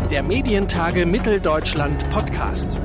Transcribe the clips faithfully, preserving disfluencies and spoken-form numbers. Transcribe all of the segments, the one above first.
Der Medientage Mitteldeutschland Podcast.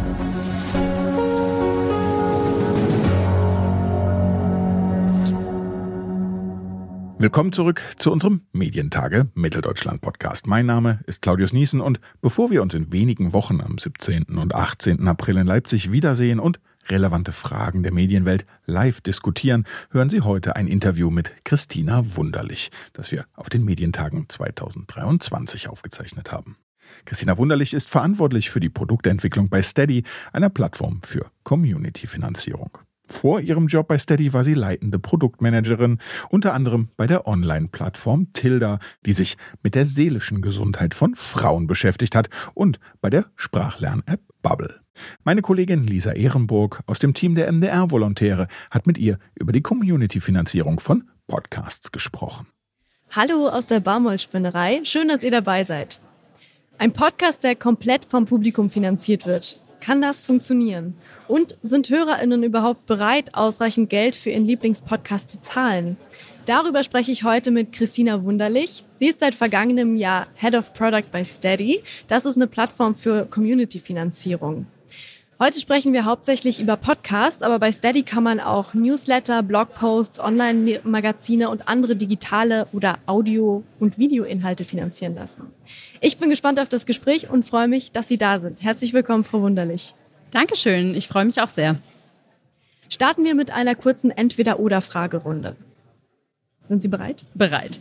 Willkommen zurück zu unserem Medientage Mitteldeutschland Podcast. Mein Name ist Claudius Niesen und bevor wir uns in wenigen Wochen am siebzehnten und achtzehnten April in Leipzig wiedersehen und relevante Fragen der Medienwelt live diskutieren, hören Sie heute ein Interview mit Christina Wunderlich, das wir auf den Medientagen zweitausenddreiundzwanzig aufgezeichnet haben. Christina Wunderlich ist verantwortlich für die Produktentwicklung bei Steady, einer Plattform für Community-Finanzierung. Vor ihrem Job bei Steady war sie leitende Produktmanagerin, unter anderem bei der Online-Plattform Tilda, die sich mit der seelischen Gesundheit von Frauen beschäftigt hat, und bei der Sprachlern-App Bubble. Meine Kollegin Lisa Ehrenburg aus dem Team der M D R-Volontäre hat mit ihr über die Community-Finanzierung von Podcasts gesprochen. Hallo aus der Baumwollspinnerei, schön, dass ihr dabei seid. Ein Podcast, der komplett vom Publikum finanziert wird. Kann das funktionieren? Und sind HörerInnen überhaupt bereit, ausreichend Geld für ihren Lieblingspodcast zu zahlen? Darüber spreche ich heute mit Christina Wunderlich. Sie ist seit vergangenem Jahr Head of Product bei Steady. Das ist eine Plattform für Community-Finanzierung. Heute sprechen wir hauptsächlich über Podcasts, aber bei Steady kann man auch Newsletter, Blogposts, Online-Magazine und andere digitale oder Audio- und Videoinhalte finanzieren lassen. Ich bin gespannt auf das Gespräch und freue mich, dass Sie da sind. Herzlich willkommen, Frau Wunderlich. Dankeschön, ich freue mich auch sehr. Starten wir mit einer kurzen Entweder-oder-Fragerunde. Sind Sie bereit? Bereit.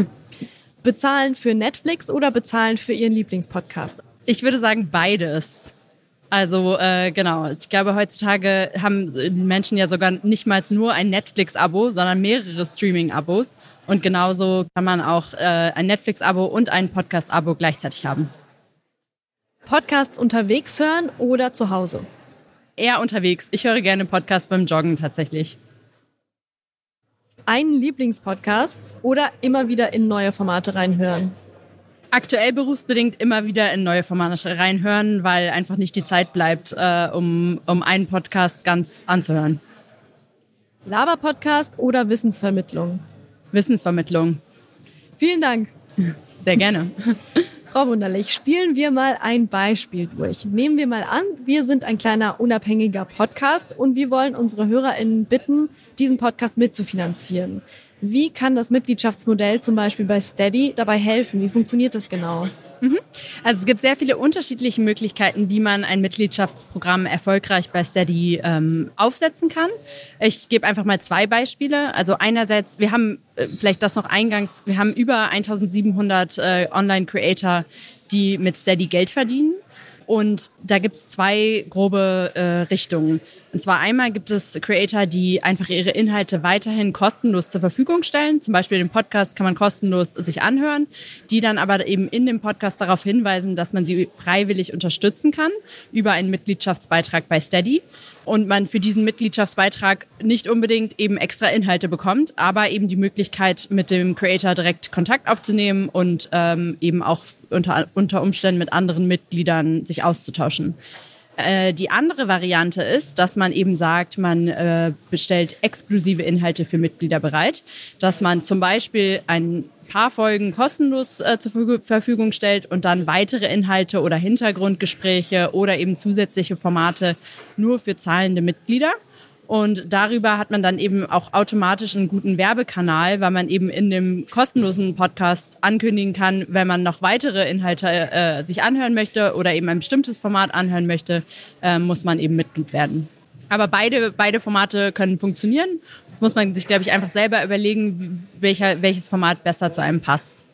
Bezahlen für Netflix oder bezahlen für Ihren Lieblingspodcast? Ich würde sagen beides. Also äh, genau, ich glaube, heutzutage haben Menschen ja sogar nicht mal nur ein Netflix-Abo, sondern mehrere Streaming-Abos. Und genauso kann man auch äh, ein Netflix-Abo und ein Podcast-Abo gleichzeitig haben. Podcasts unterwegs hören oder zu Hause? Eher unterwegs. Ich höre gerne Podcasts beim Joggen tatsächlich. Einen Lieblingspodcast oder immer wieder in neue Formate reinhören? Aktuell berufsbedingt immer wieder in neue Formate reinhören, weil einfach nicht die Zeit bleibt, äh, um, um einen Podcast ganz anzuhören. Laber-Podcast oder Wissensvermittlung? Wissensvermittlung. Vielen Dank. Sehr gerne. Frau Wunderlich, spielen wir mal ein Beispiel durch. Nehmen wir mal an, wir sind ein kleiner unabhängiger Podcast und wir wollen unsere HörerInnen bitten, diesen Podcast mitzufinanzieren. Wie kann das Mitgliedschaftsmodell zum Beispiel bei Steady dabei helfen? Wie funktioniert das genau? Also es gibt sehr viele unterschiedliche Möglichkeiten, wie man ein Mitgliedschaftsprogramm erfolgreich bei Steady ähm, aufsetzen kann. Ich gebe einfach mal zwei Beispiele. Also einerseits, wir haben äh, vielleicht das noch eingangs, wir haben über eintausendsiebenhundert äh, Online-Creator, die mit Steady Geld verdienen. Und da gibt es zwei grobe äh, Richtungen. Und zwar einmal gibt es Creator, die einfach ihre Inhalte weiterhin kostenlos zur Verfügung stellen. Zum Beispiel den Podcast kann man kostenlos sich anhören, die dann aber eben in dem Podcast darauf hinweisen, dass man sie freiwillig unterstützen kann über einen Mitgliedschaftsbeitrag bei Steady. Und man für diesen Mitgliedschaftsbeitrag nicht unbedingt eben extra Inhalte bekommt, aber eben die Möglichkeit, mit dem Creator direkt Kontakt aufzunehmen und ähm, eben auch unter, unter Umständen mit anderen Mitgliedern sich auszutauschen. Äh, die andere Variante ist, dass man eben sagt, man äh, bestellt exklusive Inhalte für Mitglieder bereit, dass man zum Beispiel ein paar Folgen kostenlos äh, zur Verfügung stellt und dann weitere Inhalte oder Hintergrundgespräche oder eben zusätzliche Formate nur für zahlende Mitglieder. Und darüber hat man dann eben auch automatisch einen guten Werbekanal, weil man eben in dem kostenlosen Podcast ankündigen kann, wenn man noch weitere Inhalte äh, sich anhören möchte oder eben ein bestimmtes Format anhören möchte, äh, muss man eben Mitglied werden. Aber beide, beide Formate können funktionieren. Das muss man sich, glaube ich, einfach selber überlegen, welcher, welches Format besser zu einem passt.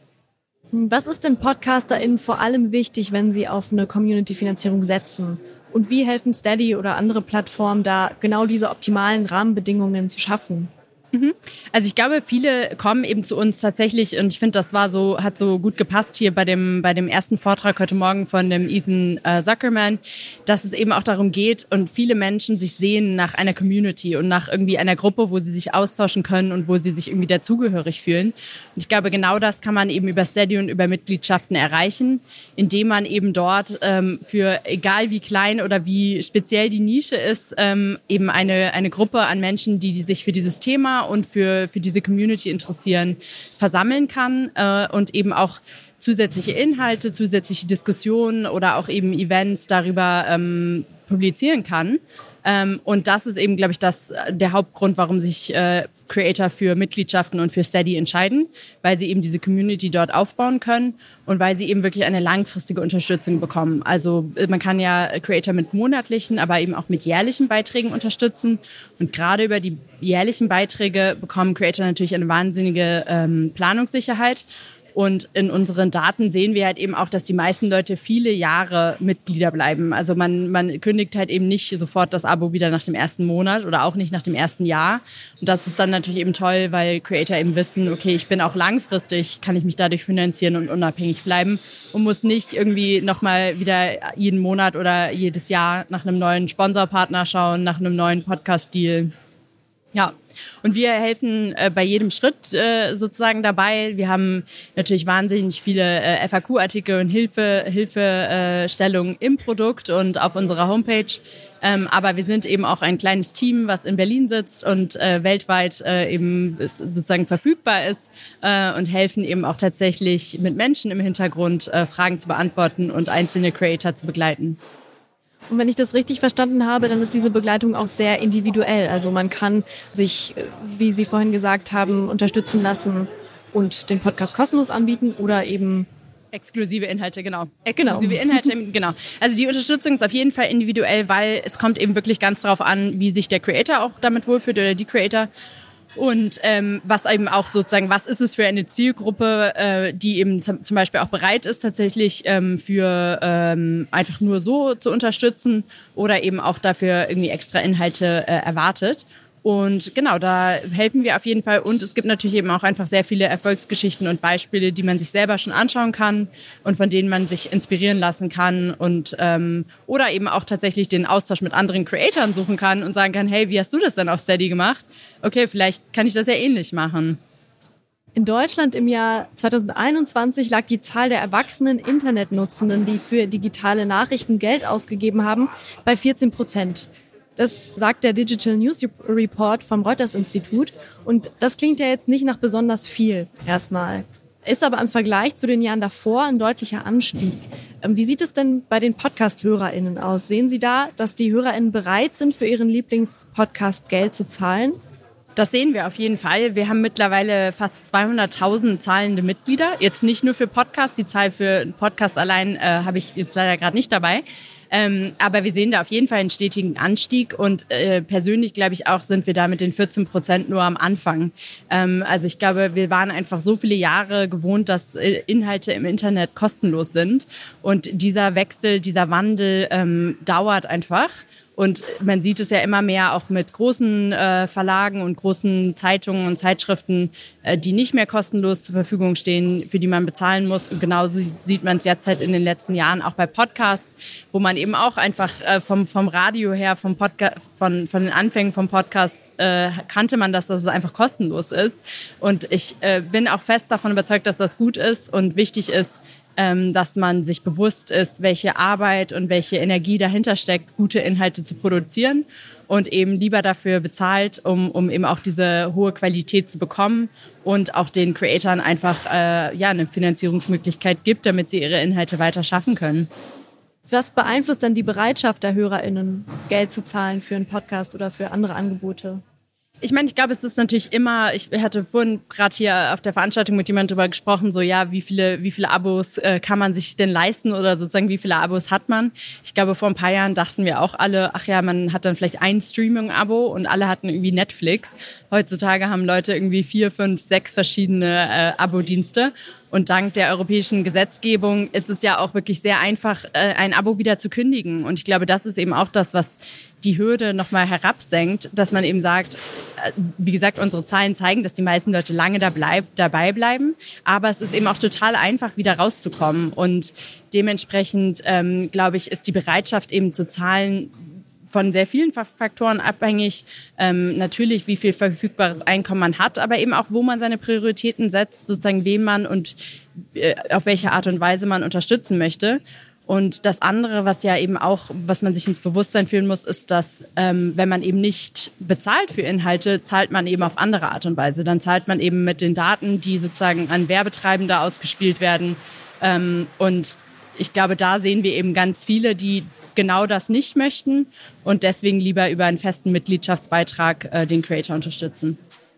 Was ist denn PodcasterInnen vor allem wichtig, wenn sie auf eine Community-Finanzierung setzen? Und wie helfen Steady oder andere Plattformen da, genau diese optimalen Rahmenbedingungen zu schaffen? Also ich glaube, viele kommen eben zu uns tatsächlich, und ich finde, das war so, hat so gut gepasst hier bei dem, bei dem ersten Vortrag heute Morgen von dem Ethan äh, Zuckerman, dass es eben auch darum geht und viele Menschen sich sehen nach einer Community und nach irgendwie einer Gruppe, wo sie sich austauschen können und wo sie sich irgendwie dazugehörig fühlen. Und ich glaube, genau das kann man eben über Steady und über Mitgliedschaften erreichen, indem man eben dort ähm, für, egal wie klein oder wie speziell die Nische ist, ähm, eben eine, eine Gruppe an Menschen, die, die sich für dieses Thema Thema und für, für diese Community interessieren, versammeln kann äh, und eben auch zusätzliche Inhalte, zusätzliche Diskussionen oder auch eben Events darüber ähm, publizieren kann. Ähm, und das ist eben, glaube ich, das, der Hauptgrund, warum sich äh, Creator für Mitgliedschaften und für Steady entscheiden, weil sie eben diese Community dort aufbauen können und weil sie eben wirklich eine langfristige Unterstützung bekommen. Also man kann ja Creator mit monatlichen, aber eben auch mit jährlichen Beiträgen unterstützen. Und gerade über die jährlichen Beiträge bekommen Creator natürlich eine wahnsinnige ähm, Planungssicherheit. Und in unseren Daten sehen wir halt eben auch, dass die meisten Leute viele Jahre Mitglieder bleiben. Also man, man kündigt halt eben nicht sofort das Abo wieder nach dem ersten Monat oder auch nicht nach dem ersten Jahr. Und das ist dann natürlich eben toll, weil Creator eben wissen, okay, ich bin auch langfristig, kann ich mich dadurch finanzieren und unabhängig bleiben und muss nicht irgendwie nochmal wieder jeden Monat oder jedes Jahr nach einem neuen Sponsorpartner schauen, nach einem neuen Podcast-Deal. Ja, und wir helfen äh, bei jedem Schritt äh, sozusagen dabei. Wir haben natürlich wahnsinnig viele äh, F A Q-Artikel und Hilfe, Hilfestellungen im Produkt und auf unserer Homepage. Ähm, aber wir sind eben auch ein kleines Team, was in Berlin sitzt und äh, weltweit äh, eben sozusagen verfügbar ist äh, und helfen eben auch tatsächlich mit Menschen im Hintergrund äh, Fragen zu beantworten und einzelne Creator zu begleiten. Und wenn ich das richtig verstanden habe, dann ist diese Begleitung auch sehr individuell. Also man kann sich, wie Sie vorhin gesagt haben, unterstützen lassen und den Podcast kostenlos anbieten oder eben exklusive Inhalte, genau. Exklusive genau. Inhalte, genau. Also die Unterstützung ist auf jeden Fall individuell, weil es kommt eben wirklich ganz darauf an, wie sich der Creator auch damit wohlfühlt oder die Creator. Und ähm, was eben auch sozusagen, was ist es für eine Zielgruppe, äh, die eben zum, zum Beispiel auch bereit ist, tatsächlich ähm, für ähm, einfach nur so zu unterstützen oder eben auch dafür irgendwie extra Inhalte äh, erwartet. Und genau, da helfen wir auf jeden Fall. Und es gibt natürlich eben auch einfach sehr viele Erfolgsgeschichten und Beispiele, die man sich selber schon anschauen kann und von denen man sich inspirieren lassen kann und ähm, oder eben auch tatsächlich den Austausch mit anderen Creatoren suchen kann und sagen kann, hey, wie hast du das denn auf Steady gemacht? Okay, vielleicht kann ich das ja ähnlich machen. In Deutschland im Jahr zweitausendeinundzwanzig lag die Zahl der erwachsenen Internetnutzenden, die für digitale Nachrichten Geld ausgegeben haben, bei vierzehn Prozent. Das sagt der Digital News Report vom Reuters-Institut. Und das klingt ja jetzt nicht nach besonders viel erstmal. Ist aber im Vergleich zu den Jahren davor ein deutlicher Anstieg. Wie sieht es denn bei den Podcast-HörerInnen aus? Sehen Sie da, dass die HörerInnen bereit sind, für ihren Lieblingspodcast Geld zu zahlen? Das sehen wir auf jeden Fall. Wir haben mittlerweile fast zweihunderttausend zahlende Mitglieder. Jetzt nicht nur für Podcasts. Die Zahl für Podcast allein äh, habe ich jetzt leider gerade nicht dabei. Ähm, aber wir sehen da auf jeden Fall einen stetigen Anstieg und äh, persönlich glaube ich auch, sind wir da mit den vierzehn Prozent nur am Anfang. Ähm, also ich glaube, wir waren einfach so viele Jahre gewohnt, dass äh, Inhalte im Internet kostenlos sind und dieser Wechsel, dieser Wandel ähm, dauert einfach. Und man sieht es ja immer mehr auch mit großen äh, Verlagen und großen Zeitungen und Zeitschriften, äh, die nicht mehr kostenlos zur Verfügung stehen, für die man bezahlen muss. Und genauso sieht man es jetzt halt in den letzten Jahren auch bei Podcasts, wo man eben auch einfach äh, vom vom Radio her, vom Podcast, von von den Anfängen vom Podcast äh, kannte man das, dass es einfach kostenlos ist. Und ich äh, bin auch fest davon überzeugt, dass das gut ist und wichtig ist, dass man sich bewusst ist, welche Arbeit und welche Energie dahinter steckt, gute Inhalte zu produzieren und eben lieber dafür bezahlt, um, um eben auch diese hohe Qualität zu bekommen und auch den Creatoren einfach äh, ja, eine Finanzierungsmöglichkeit gibt, damit sie ihre Inhalte weiter schaffen können. Was beeinflusst dann die Bereitschaft der HörerInnen, Geld zu zahlen für einen Podcast oder für andere Angebote? Ich meine, ich glaube, es ist natürlich immer, ich hatte vorhin gerade hier auf der Veranstaltung mit jemandem darüber gesprochen, so ja, wie viele wie viele Abos äh, kann man sich denn leisten oder sozusagen wie viele Abos hat man? Ich glaube, vor ein paar Jahren dachten wir auch alle, ach ja, man hat dann vielleicht ein Streaming-Abo und alle hatten irgendwie Netflix. Heutzutage haben Leute irgendwie vier, fünf, sechs verschiedene äh, Abo-Dienste. Und dank der europäischen Gesetzgebung ist es ja auch wirklich sehr einfach, äh, ein Abo wieder zu kündigen. Und ich glaube, das ist eben auch das, was die Hürde nochmal herabsenkt, dass man eben sagt, äh, wie gesagt, unsere Zahlen zeigen, dass die meisten Leute lange da bleib, dabei bleiben. Aber es ist eben auch total einfach, wieder rauszukommen. Und dementsprechend, ähm, glaube ich, ist die Bereitschaft eben zu zahlen von sehr vielen Faktoren abhängig. Ähm, natürlich, wie viel verfügbares Einkommen man hat, aber eben auch, wo man seine Prioritäten setzt, sozusagen wen man und äh, auf welche Art und Weise man unterstützen möchte. Und das andere, was ja eben auch, was man sich ins Bewusstsein führen muss, ist, dass ähm, wenn man eben nicht bezahlt für Inhalte, zahlt man eben auf andere Art und Weise. Dann zahlt man eben mit den Daten, die sozusagen an Werbetreibende ausgespielt werden. Ähm, und ich glaube, da sehen wir eben ganz viele, die genau das nicht möchten und deswegen lieber über einen festen Mitgliedschaftsbeitrag äh, den Creator unterstützen.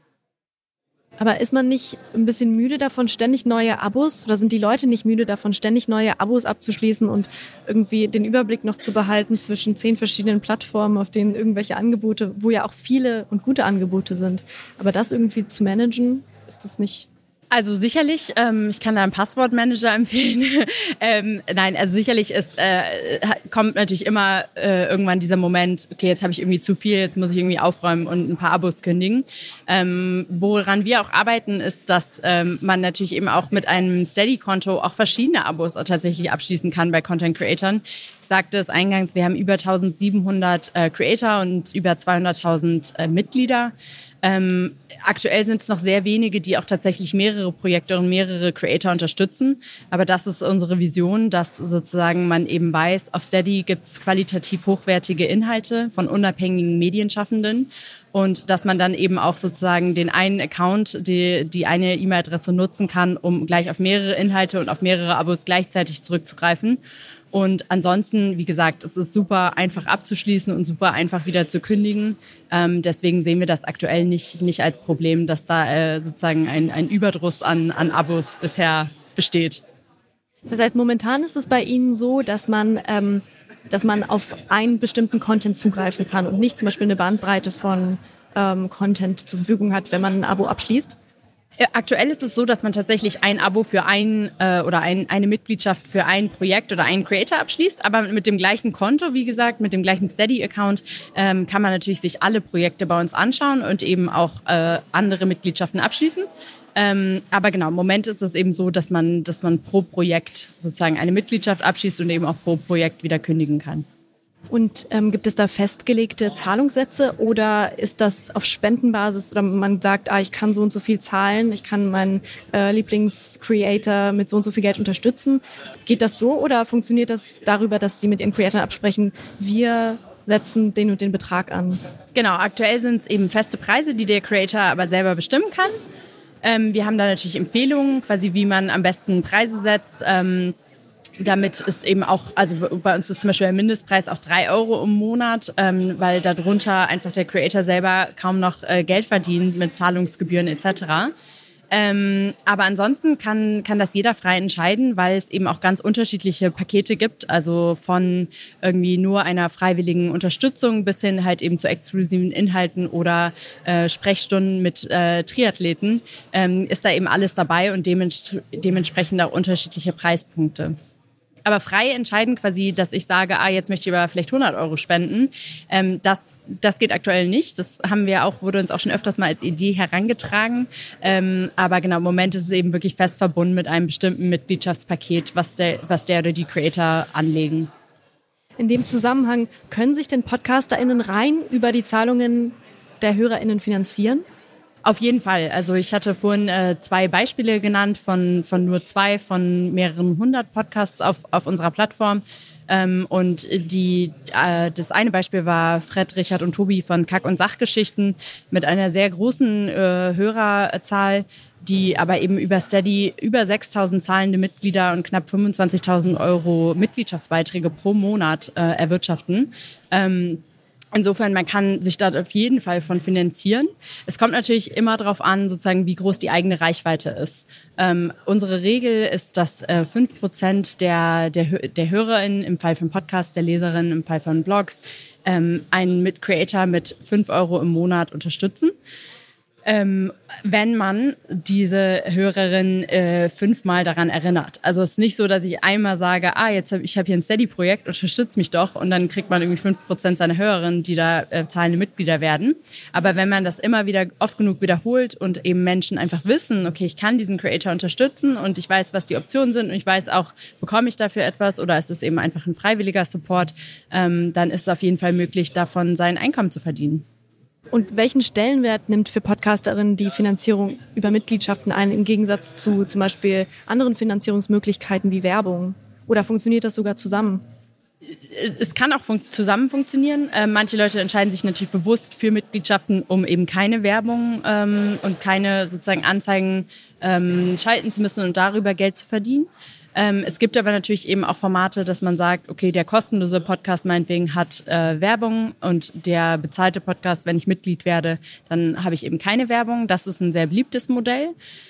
Aber ist man nicht ein bisschen müde davon, ständig neue Abos, oder sind die Leute nicht müde davon, ständig neue Abos abzuschließen und irgendwie den Überblick noch zu behalten zwischen zehn verschiedenen Plattformen, auf denen irgendwelche Angebote, wo ja auch viele und gute Angebote sind. Aber das irgendwie zu managen, ist das nicht... Also sicherlich, ähm, ich kann da einen Passwortmanager empfehlen. ähm, nein, also sicherlich ist, äh, kommt natürlich immer äh, irgendwann dieser Moment, okay, jetzt habe ich irgendwie zu viel, jetzt muss ich irgendwie aufräumen und ein paar Abos kündigen. Ähm, woran wir auch arbeiten, ist, dass ähm, man natürlich eben auch mit einem Steady-Konto auch verschiedene Abos auch tatsächlich abschließen kann bei Content-Creatern. Ich sagte es eingangs, wir haben über eintausendsiebenhundert äh, Creator und über zweihunderttausend äh, Mitglieder. Ähm, aktuell sind es noch sehr wenige, die auch tatsächlich mehrere Projekte und mehrere Creator unterstützen. Aber das ist unsere Vision, dass sozusagen man eben weiß, auf Steady gibt es qualitativ hochwertige Inhalte von unabhängigen Medienschaffenden und dass man dann eben auch sozusagen den einen Account, die, die eine E-Mail-Adresse nutzen kann, um gleich auf mehrere Inhalte und auf mehrere Abos gleichzeitig zurückzugreifen. Und ansonsten, wie gesagt, es ist super einfach abzuschließen und super einfach wieder zu kündigen. Ähm, deswegen sehen wir das aktuell nicht, nicht als Problem, dass da äh, sozusagen ein, ein Überdruss an, an Abos bisher besteht. Das heißt, momentan ist es bei Ihnen so, dass man, ähm, dass man auf einen bestimmten Content zugreifen kann und nicht zum Beispiel eine Bandbreite von ähm, Content zur Verfügung hat, wenn man ein Abo abschließt? Aktuell ist es so, dass man tatsächlich ein Abo für ein äh, oder ein, eine Mitgliedschaft für ein Projekt oder einen Creator abschließt, aber mit dem gleichen Konto, wie gesagt, mit dem gleichen Steady-Account ähm, kann man natürlich sich alle Projekte bei uns anschauen und eben auch äh, andere Mitgliedschaften abschließen. Ähm, aber genau, im Moment ist es eben so, dass man, dass man pro Projekt sozusagen eine Mitgliedschaft abschließt und eben auch pro Projekt wieder kündigen kann. Und ähm, gibt es da festgelegte Zahlungssätze oder ist das auf Spendenbasis oder man sagt, ah, ich kann so und so viel zahlen, ich kann meinen äh, Lieblingscreator mit so und so viel Geld unterstützen. Geht das so oder funktioniert das darüber, dass Sie mit Ihren Creatoren absprechen, wir setzen den und den Betrag an? Genau, aktuell sind es eben feste Preise, die der Creator aber selber bestimmen kann. Ähm, wir haben da natürlich Empfehlungen, quasi wie man am besten Preise setzt. Ähm, Damit ist eben auch, also bei uns ist zum Beispiel der Mindestpreis auch drei Euro im Monat, ähm, weil darunter einfach der Creator selber kaum noch äh, Geld verdient mit Zahlungsgebühren et cetera. Ähm, aber ansonsten kann, kann das jeder frei entscheiden, weil es eben auch ganz unterschiedliche Pakete gibt, also von irgendwie nur einer freiwilligen Unterstützung bis hin halt eben zu exklusiven Inhalten oder äh, Sprechstunden mit äh, Triathleten, ähm, ist da eben alles dabei und dements- dementsprechend auch unterschiedliche Preispunkte. Aber frei entscheiden quasi, dass ich sage, ah, jetzt möchte ich aber vielleicht hundert Euro spenden, ähm, das, das geht aktuell nicht. Das haben wir auch, wurde uns auch schon öfters mal als Idee herangetragen. Ähm, aber genau, im Moment ist es eben wirklich fest verbunden mit einem bestimmten Mitgliedschaftspaket, was der, was der oder die Creator anlegen. In dem Zusammenhang, können sich denn PodcasterInnen rein über die Zahlungen der HörerInnen finanzieren? Auf jeden Fall. Also ich hatte vorhin äh, zwei Beispiele genannt von, von nur zwei von mehreren hundert Podcasts auf, auf unserer Plattform. Ähm, und die, äh, das eine Beispiel war Fred, Richard und Tobi von Kack- und Sachgeschichten mit einer sehr großen äh, Hörerzahl, die aber eben über Steady über sechstausend zahlende Mitglieder und knapp fünfundzwanzigtausend Euro Mitgliedschaftsbeiträge pro Monat äh, erwirtschaften. Ähm, Insofern, man kann sich da auf jeden Fall von finanzieren. Es kommt natürlich immer darauf an, sozusagen, wie groß die eigene Reichweite ist. Ähm, unsere Regel ist, dass äh, fünf Prozent der, der, der HörerInnen, im Fall von Podcasts, der Leserinnen, im Fall von Blogs, ähm, einen mit Creator mit fünf Euro im Monat unterstützen. Ähm, wenn man diese Hörerin äh, fünfmal daran erinnert. Also es ist nicht so, dass ich einmal sage, ah, jetzt hab, ich habe hier ein Steady-Projekt, unterstützt mich doch und dann kriegt man irgendwie fünf Prozent seiner Hörerinnen, die da äh, zahlende Mitglieder werden. Aber wenn man das immer wieder oft genug wiederholt und eben Menschen einfach wissen, okay, ich kann diesen Creator unterstützen und ich weiß, was die Optionen sind und ich weiß auch, bekomme ich dafür etwas oder ist es eben einfach ein freiwilliger Support, ähm, dann ist es auf jeden Fall möglich, davon sein Einkommen zu verdienen. Und welchen Stellenwert nimmt für PodcasterInnen die Finanzierung über Mitgliedschaften ein, im Gegensatz zu zum Beispiel anderen Finanzierungsmöglichkeiten wie Werbung Oder funktioniert das sogar zusammen? Es kann auch fun- zusammen funktionieren. Äh, manche Leute entscheiden sich natürlich bewusst für Mitgliedschaften, um eben keine Werbung ähm, und keine sozusagen Anzeigen ähm, schalten zu müssen und darüber Geld zu verdienen. Ähm, es gibt aber natürlich eben auch Formate, dass man sagt, okay, der kostenlose Podcast meinetwegen hat äh, Werbung und der bezahlte Podcast, wenn ich Mitglied werde, dann habe ich eben keine Werbung. Das ist ein sehr beliebtes Modell.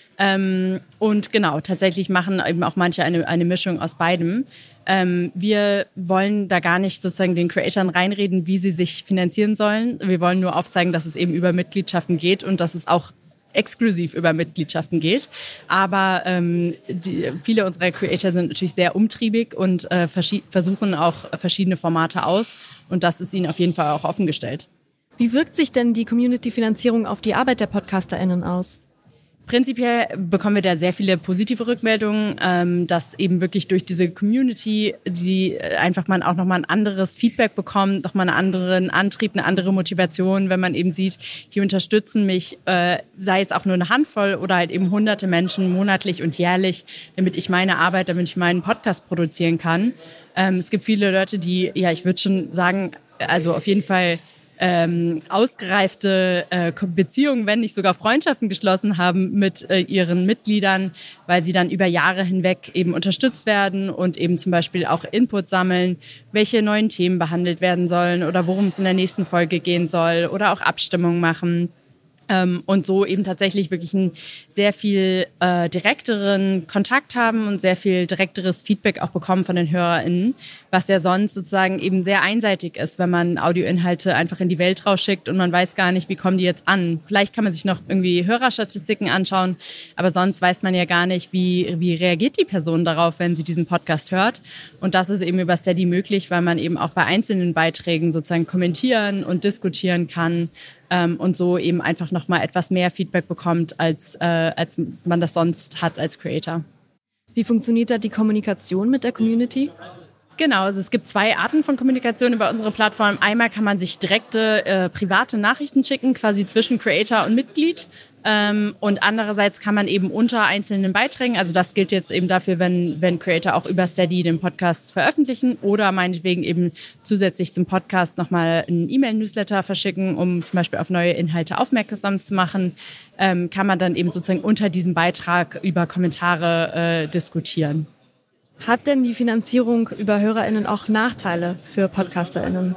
Ähm, und genau, tatsächlich machen eben auch manche eine, eine Mischung aus beidem. Ähm, wir wollen da gar nicht sozusagen den Creatoren reinreden, wie sie sich finanzieren sollen. Wir wollen nur aufzeigen, dass es eben über Mitgliedschaften geht und dass es auch exklusiv über Mitgliedschaften geht. Aber ähm, die, viele unserer Creator sind natürlich sehr umtriebig und äh, verschi- versuchen auch verschiedene Formate aus. Und das ist ihnen auf jeden Fall auch offengestellt. Wie wirkt sich denn die Community-Finanzierung auf die Arbeit der PodcasterInnen aus? Prinzipiell bekommen wir da sehr viele positive Rückmeldungen, ähm, dass eben wirklich durch diese Community, die einfach man auch nochmal ein anderes Feedback bekommt, nochmal einen anderen Antrieb, eine andere Motivation, wenn man eben sieht, hier unterstützen mich, äh, sei es auch nur eine Handvoll oder halt eben hunderte Menschen monatlich und jährlich, damit ich meine Arbeit, damit ich meinen Podcast produzieren kann. Ähm, es gibt viele Leute, die, ja, ich würde schon sagen, also auf jeden Fall Ähm, ausgereifte äh, Beziehungen, wenn nicht sogar Freundschaften geschlossen haben mit äh, ihren Mitgliedern, weil sie dann über Jahre hinweg eben unterstützt werden und eben zum Beispiel auch Input sammeln, welche neuen Themen behandelt werden sollen oder worum es in der nächsten Folge gehen soll oder auch Abstimmungen machen. Ähm, und so eben tatsächlich wirklich einen sehr viel äh, direkteren Kontakt haben und sehr viel direkteres Feedback auch bekommen von den HörerInnen, was ja sonst sozusagen eben sehr einseitig ist, wenn man Audioinhalte einfach in die Welt rausschickt und man weiß gar nicht, wie kommen die jetzt an. Vielleicht kann man sich noch irgendwie Hörerstatistiken anschauen, aber sonst weiß man ja gar nicht, wie, wie reagiert die Person darauf, wenn sie diesen Podcast hört. Und das ist eben über Steady möglich, weil man eben auch bei einzelnen Beiträgen sozusagen kommentieren und diskutieren kann, und so eben einfach nochmal etwas mehr Feedback bekommt, als, äh, als man das sonst hat als Creator. Wie funktioniert da die Kommunikation mit der Community? Genau, also es gibt zwei Arten von Kommunikation über unsere Plattform. Einmal kann man sich direkte äh, private Nachrichten schicken, quasi zwischen Creator und Mitglied. Ähm, und andererseits kann man eben unter einzelnen Beiträgen, also das gilt jetzt eben dafür, wenn, wenn Creator auch über Steady den Podcast veröffentlichen oder meinetwegen eben zusätzlich zum Podcast nochmal einen E-Mail-Newsletter verschicken, um zum Beispiel auf neue Inhalte aufmerksam zu machen, ähm, kann man dann eben sozusagen unter diesem Beitrag über Kommentare äh, diskutieren. Hat denn die Finanzierung über HörerInnen auch Nachteile für PodcasterInnen?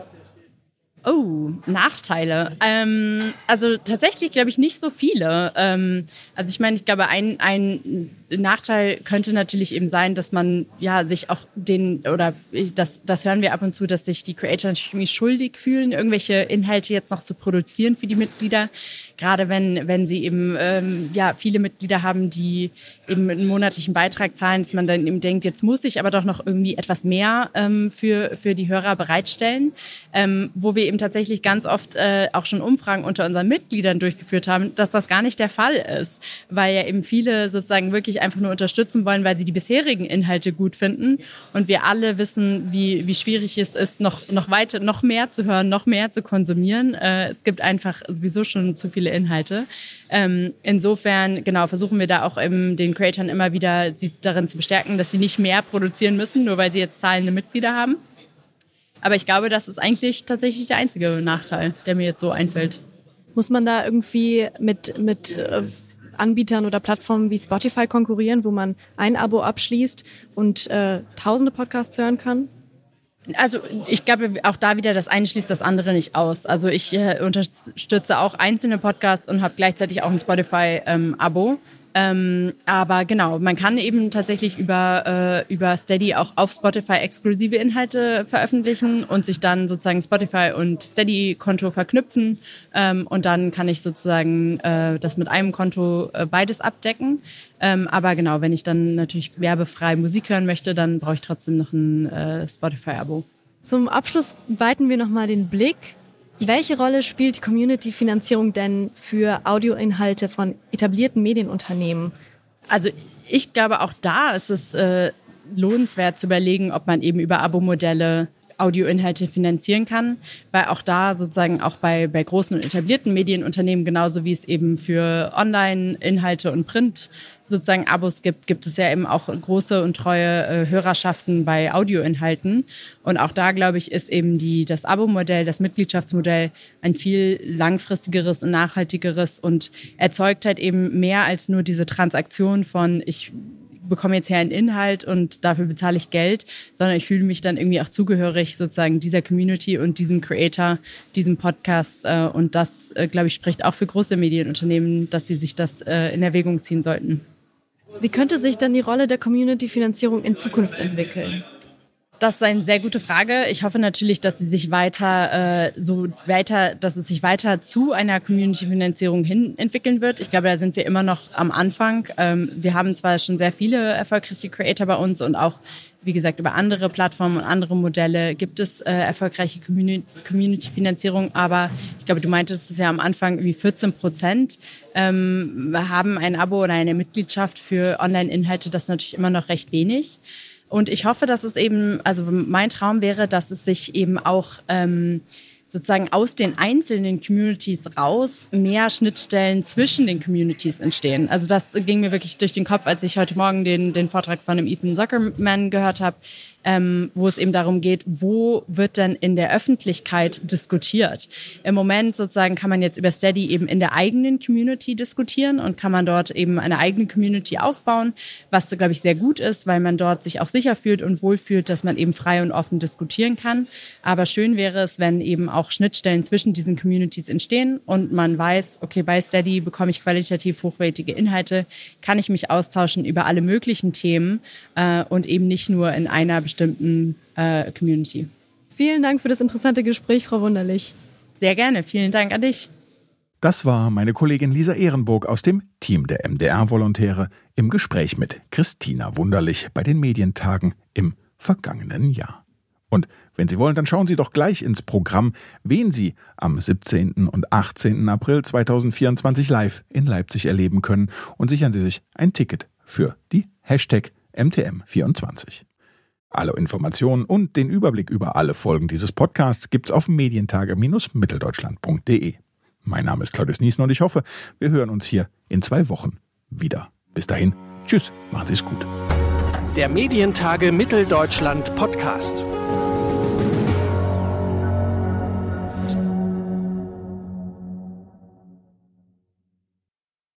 Oh, Nachteile. Ähm, also tatsächlich glaube ich nicht so viele. Ähm, also ich meine, ich glaube, ein, ein Nachteil könnte natürlich eben sein, dass man ja sich auch den, oder das, das hören wir ab und zu, dass sich die Creator natürlich irgendwie schuldig fühlen, irgendwelche Inhalte jetzt noch zu produzieren für die Mitglieder. Gerade wenn, wenn sie eben ähm, ja viele Mitglieder haben, die eben einen monatlichen Beitrag zahlen, dass man dann eben denkt, jetzt muss ich aber doch noch irgendwie etwas mehr ähm, für, für die Hörer bereitstellen. Ähm, wo wir eben tatsächlich ganz oft äh, auch schon Umfragen unter unseren Mitgliedern durchgeführt haben, dass das gar nicht der Fall ist. Weil ja eben viele sozusagen wirklich einfach nur unterstützen wollen, weil sie die bisherigen Inhalte gut finden. Und wir alle wissen, wie, wie schwierig es ist, noch, noch weiter, noch mehr zu hören, noch mehr zu konsumieren. Äh, es gibt einfach sowieso schon zu viele Inhalte. Ähm, insofern, genau, versuchen wir da auch eben den Creatoren immer wieder sie darin zu bestärken, dass sie nicht mehr produzieren müssen, nur weil sie jetzt zahlende Mitglieder haben. Aber ich glaube, das ist eigentlich tatsächlich der einzige Nachteil, der mir jetzt so einfällt. Muss man da irgendwie mit, mit äh, Anbietern oder Plattformen wie Spotify konkurrieren, wo man ein Abo abschließt und äh, tausende Podcasts hören kann? Also ich glaube, auch da wieder, das eine schließt das andere nicht aus. Also ich äh, unterstütze auch einzelne Podcasts und habe gleichzeitig auch ein Spotify-Abo. Ähm, Ähm, aber genau, man kann eben tatsächlich über, äh, über Steady auch auf Spotify exklusive Inhalte veröffentlichen und sich dann sozusagen Spotify und Steady-Konto verknüpfen. Ähm, und dann kann ich sozusagen äh, das mit einem Konto äh, beides abdecken. Ähm, aber genau, wenn ich dann natürlich werbefrei Musik hören möchte, dann brauche ich trotzdem noch ein äh, Spotify-Abo. Zum Abschluss weiten wir nochmal den Blick. Welche Rolle spielt die Community-Finanzierung denn für Audioinhalte von etablierten Medienunternehmen? Also ich glaube, auch da ist es äh, lohnenswert zu überlegen, ob man eben über Abo-Modelle Audioinhalte finanzieren kann, weil auch da sozusagen auch bei, bei großen und etablierten Medienunternehmen, genauso wie es eben für Online-Inhalte und Print sozusagen Abos gibt, gibt es ja eben auch große und treue äh, Hörerschaften bei Audioinhalten. Und auch da, glaube ich, ist eben die, das Abo-Modell, das Mitgliedschaftsmodell ein viel langfristigeres und nachhaltigeres und erzeugt halt eben mehr als nur diese Transaktion von ich bekomme jetzt hier einen Inhalt und dafür bezahle ich Geld, sondern ich fühle mich dann irgendwie auch zugehörig sozusagen dieser Community und diesem Creator, diesem Podcast. Äh, und das, äh, glaube ich, spricht auch für große Medienunternehmen, dass sie sich das äh, in Erwägung ziehen sollten. Wie könnte sich dann die Rolle der Community-Finanzierung in Zukunft entwickeln? Das ist eine sehr gute Frage. Ich hoffe natürlich, dass sie sich weiter äh, so weiter, dass es sich weiter zu einer Community-Finanzierung hin entwickeln wird. Ich glaube, da sind wir immer noch am Anfang. Ähm, wir haben zwar schon sehr viele erfolgreiche Creator bei uns und auch, wie gesagt, über andere Plattformen und andere Modelle gibt es äh, erfolgreiche Communi- Community-Finanzierung, aber ich glaube, du meintest es ja am Anfang, irgendwie vierzehn Prozent ähm, haben ein Abo oder eine Mitgliedschaft für Online-Inhalte. Das ist natürlich immer noch recht wenig. Und ich hoffe, dass es eben, also mein Traum wäre, dass es sich eben auch ähm, sozusagen aus den einzelnen Communities raus mehr Schnittstellen zwischen den Communities entstehen. Also das ging mir wirklich durch den Kopf, als ich heute Morgen den, den Vortrag von dem Ethan Zuckerman gehört habe, ähm, wo es eben darum geht, wo wird denn in der Öffentlichkeit diskutiert? Im Moment sozusagen kann man jetzt über Steady eben in der eigenen Community diskutieren und kann man dort eben eine eigene Community aufbauen, was, glaube ich, sehr gut ist, weil man dort sich auch sicher fühlt und wohlfühlt, dass man eben frei und offen diskutieren kann. Aber schön wäre es, wenn eben auch Schnittstellen zwischen diesen Communities entstehen und man weiß, okay, bei Steady bekomme ich qualitativ hochwertige Inhalte, kann ich mich austauschen über alle möglichen Themen äh, und eben nicht nur in einer bestimmten äh, Community. Vielen Dank für das interessante Gespräch, Frau Wunderlich. Sehr gerne. Vielen Dank an dich. Das war meine Kollegin Lisa Ehrenburg aus dem Team der M D R-Volontäre im Gespräch mit Christina Wunderlich bei den Medientagen im vergangenen Jahr. Und wenn Sie wollen, dann schauen Sie doch gleich ins Programm, wen Sie am siebzehnten und achtzehnten April zweitausendvierundzwanzig live in Leipzig erleben können und sichern Sie sich ein Ticket für die Hashtag M T M vierundzwanzig. Alle Informationen und den Überblick über alle Folgen dieses Podcasts gibt's auf medientage Bindestrich mitteldeutschland punkt de. Mein Name ist Claudius Niesen und ich hoffe, wir hören uns hier in zwei Wochen wieder. Bis dahin, tschüss, machen Sie es gut. Der Medientage Mitteldeutschland Podcast.